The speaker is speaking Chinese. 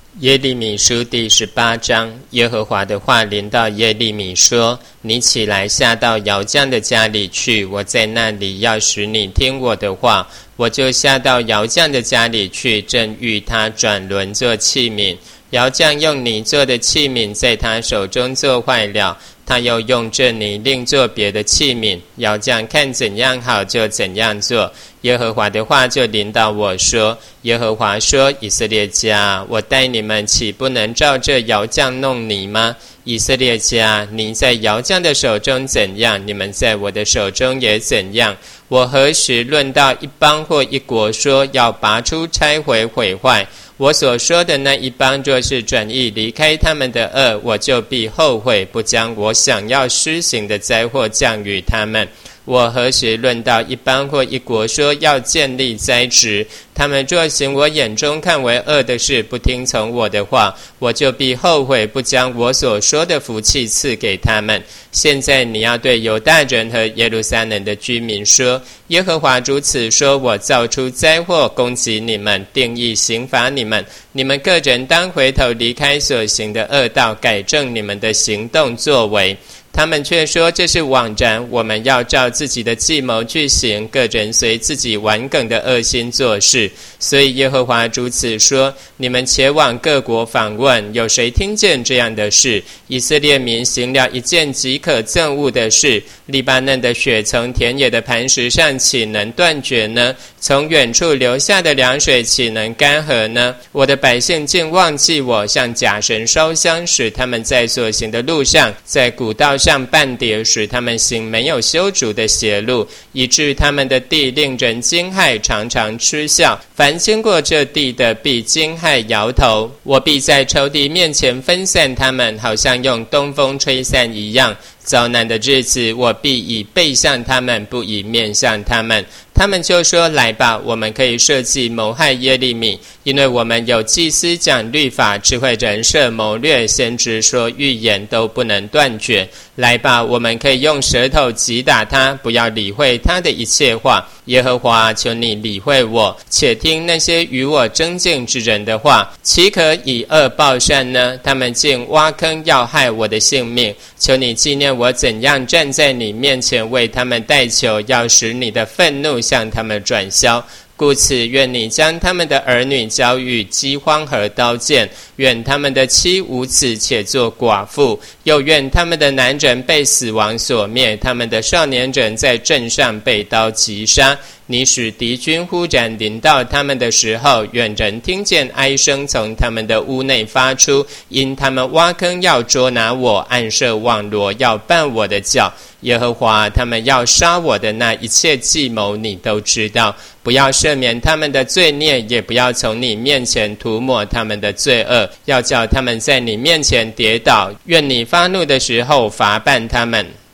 耶利米书第18章，耶和华的话临到耶利米说：你起来下到窑匠的家里去，我在那里要使你听我的话。我就下到窑匠的家里去，正欲他转轮做器皿。窑匠用泥做的器皿在他手中做坏了，他又用这泥另做别的器皿。窑匠看怎样好就怎样做。耶和华的话就临到我说：耶和华说，以色列家，我待你们岂不能照这窑匠弄泥吗？以色列家，你在窑匠的手中怎样，你们在我的手中也怎样。我何时论到一邦或一国说要拔出、拆毁、毁坏？我所说的那一邦若是转意离开他们的恶，我就必后悔，不将我想要施行的灾祸降与他们。我何时论到一邦或一国说要建立灾职，他们若行我眼中看为恶的事，不听从我的话，我就必后悔，不将我所说的福气赐给他们。现在你要对犹大人和耶路撒冷的居民说：耶和华如此说，我造出灾祸攻击你们，定义刑罚你们，你们个人当回头离开所行的恶道，改正你们的行动作为。他们却说这是枉然，我们要照自己的计谋去行，个人随自己顽梗的恶心做事。所以耶和华如此说：你们且往各国访问，有谁听见这样的事？以色列民行了一件极可憎恶的事。利巴嫩的血从田野的磐石上岂能断绝呢？从远处流下的凉水岂能干涸呢？我的百姓竟忘记我，向假神烧香，使他们在所行的路上，在古道上半跌，使他们行没有修筑的邪路，以致他们的地令人惊骇，常常嗤笑。凡经过这地的，必惊骇摇头。我必在仇敌面前分散他们，好像用东风吹散一样。遭难的日子，我必以背向他们，不以面向他们。他们就说：来吧，我们可以设计谋害耶利米，因为我们有祭司讲律法，智慧人设谋略，先知说预言，都不能断绝。来吧，我们可以用舌头击打他，不要理会他的一切话。耶和华，求你理会我，且听那些与我争竞之人的话，岂可以恶报善呢？他们竟挖坑要害我的性命。求你纪念我怎样站在你面前为他们代求，要使你的愤怒向他们转消。故此，愿你将他们的儿女交予饥荒和刀剑，愿他们的妻无子且做寡妇，又愿他们的男人被死亡所灭，他们的少年人在阵上被刀击杀。你使敌军忽然临到他们的时候，愿人听见哀声从他们的屋内发出，因他们挖坑要捉拿我，暗设网罗要绊我的脚。耶和华，他们要杀我的那一切计谋你都知道，不要赦免他们的罪孽，也不要从你面前涂抹他们的罪恶，要叫他们在你面前跌倒。愿你发怒的时候罚办他们。